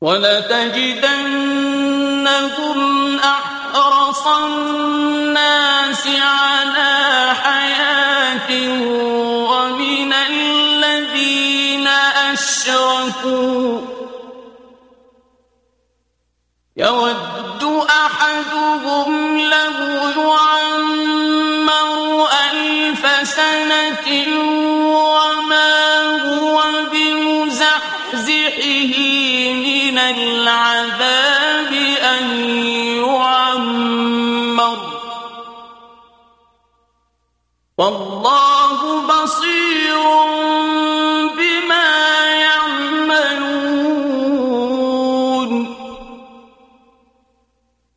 وَلَتَجِدَنَّهُمْ أَحْرَصَ النَّاسِ عَلَىٰ حَيَاةٍ وَمِنَ الَّذِينَ أَشْرَكُوا يَوَدُّ أَحَدُهُمْ لَوْ يُعَمَّرُ 1000 سَنَةٍ وَمَا هُوَ بِمُزَحْزِحِهِ مِنَ الْعَذَابِ أَن يُعَمَّرَ ۗ وَاللَّهُ